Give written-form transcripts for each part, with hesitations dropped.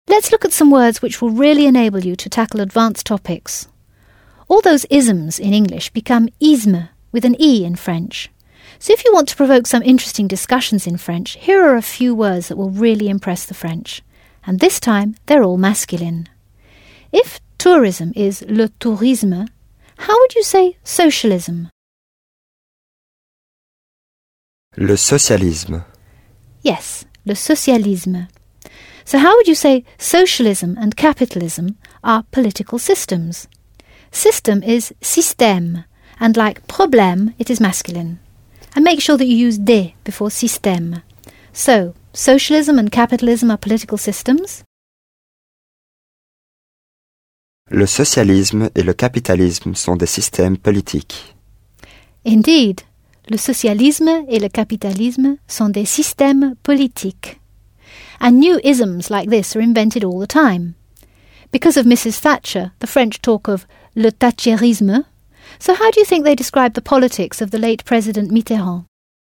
let's look at some words which will really enable you to tackle advanced topics. All those isms in English become ismes with an E in French. So if you want to provoke some interesting discussions in French, here are a few words that will really impress the French. And this time, they're all masculine. If tourism is le tourisme, how would you say socialism? Le socialisme. Yes, le socialisme. So how would you say socialism and capitalism are political systems? System is système, and like problème, it is masculine. And make sure that you use de before système. So, socialism and capitalism are political systems? Le socialisme et le capitalisme sont des systèmes politiques. Indeed, le socialisme et le capitalisme sont des systèmes politiques. And new isms like this are invented all the time. Because of Mrs. Thatcher, the French talk of le thatcherisme. So how do you think they describe the politics of the late President Mitterrand?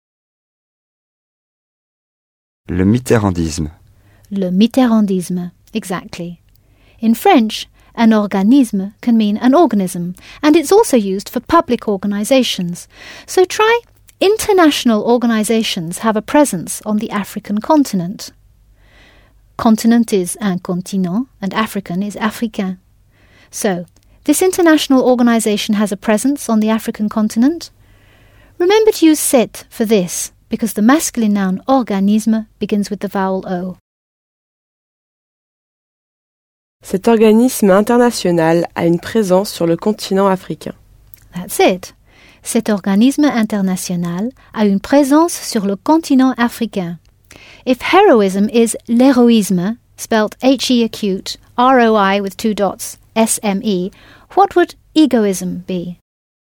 Le mitterrandisme. Le mitterrandisme, exactly. In French, an organisme can mean an organism, and it's also used for public organisations. So try international organisations have a presence on the African continent. Continent is un continent, and African is africain. So, this international organisation has a presence on the African continent. Remember to use cet for this, because the masculine noun organisme begins with the vowel O. Cet organisme international a une présence sur le continent africain. That's it. Cet organisme international a une présence sur le continent africain. If heroism is l'héroïsme, spelt H-E acute, R-O-I with 2 dots, S-M-E, what would egoism be?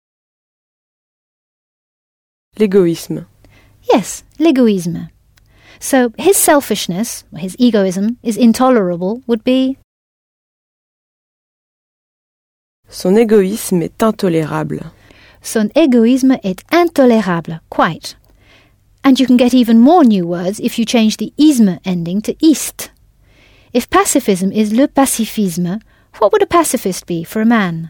L'égoïsme. Yes, l'égoïsme. So his selfishness, his egoism, is intolerable would be? Son égoïsme est intolérable. Son égoïsme est intolérable, quite. And you can get even more new words if you change the isme ending to ist. If pacifism is le pacifisme, what would a pacifist be for a man?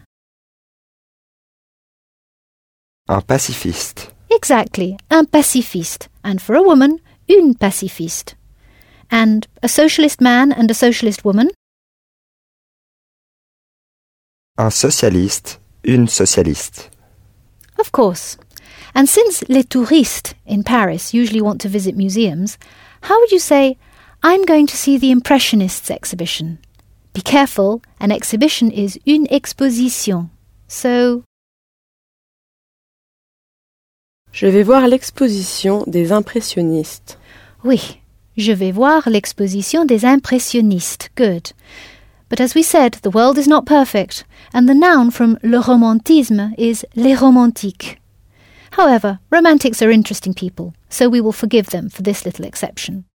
Un pacifiste. Exactly, un pacifiste. And for a woman, une pacifiste. And a socialist man and a socialist woman? Un socialiste, une socialiste. Of course. And since les touristes in Paris usually want to visit museums, how would you say, I'm going to see the Impressionists exhibition? Be careful, an exhibition is une exposition. So, je vais voir l'exposition des impressionnistes. Oui, je vais voir l'exposition des impressionnistes. Good. But as we said, the world is not perfect, and the noun from le romantisme is les romantiques. However, romantics are interesting people, so we will forgive them for this little exception.